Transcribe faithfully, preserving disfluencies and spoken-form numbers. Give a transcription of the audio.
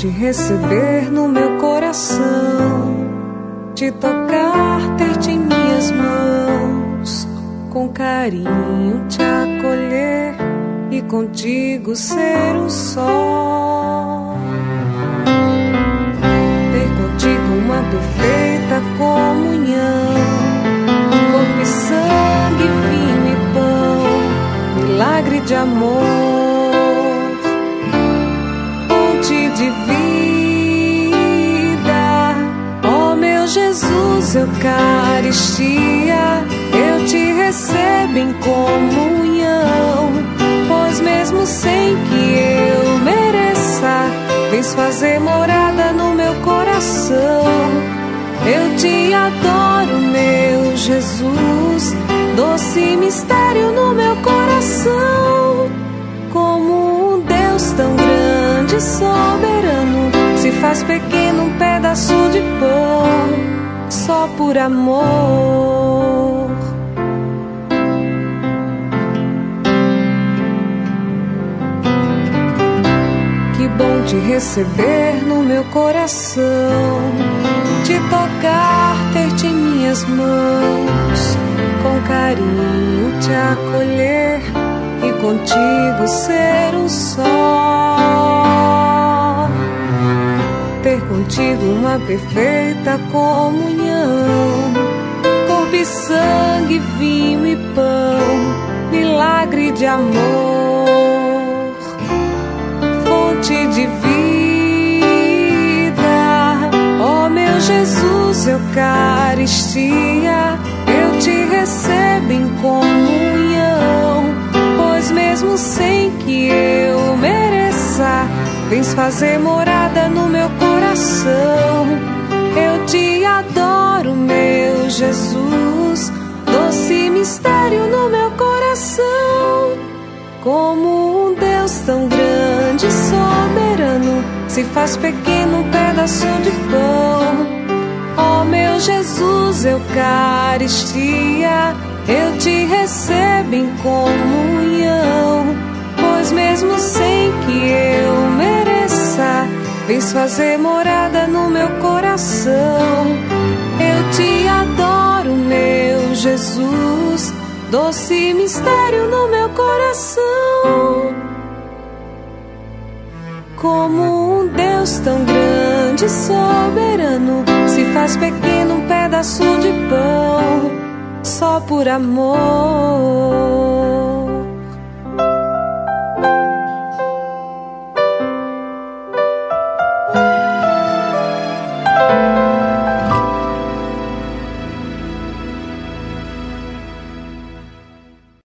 te receber no meu coração, te tocar, ter-te em minhas mãos, com carinho te acolher e contigo ser um só. Ter contigo uma perfeita comunhão, corpo e sangue, vinho e pão, milagre de amor, fonte de vida. Ó meu Jesus, Eucaristia, eu te recebo em comunhão, pois mesmo sem que eu mereça, vens fazer morada no meu coração. Eu te adoro, meu Jesus, doce mistério no meu coração. Como um Deus tão grande e soberano se faz pequeno um pedaço de pão, só por amor. Que bom te receber no meu coração, te tocar, ter-te em minhas mãos, com carinho te acolher e contigo ser um só. Ter contigo uma perfeita comunhão, corpo e sangue, vinho e pão, milagre de amor, fonte de vida. Ó meu Jesus, Eucaristia, eu te recebo em comunhão, pois mesmo sem que eu mereça, vens fazer morada no meu coração. Eu te adoro, meu Jesus, doce mistério no meu coração. Como um Deus tão grande e soberano se faz pequeno um pedaço de pão. Ó meu Jesus, Eucaristia, eu te recebo em comunhão, pois mesmo sem que eu mereça, vens fazer morada no meu coração. Eu te adoro, meu Jesus, doce mistério no meu coração. Como um Deus tão grande e soberano se faz pequeno um pedaço de pão, só por amor.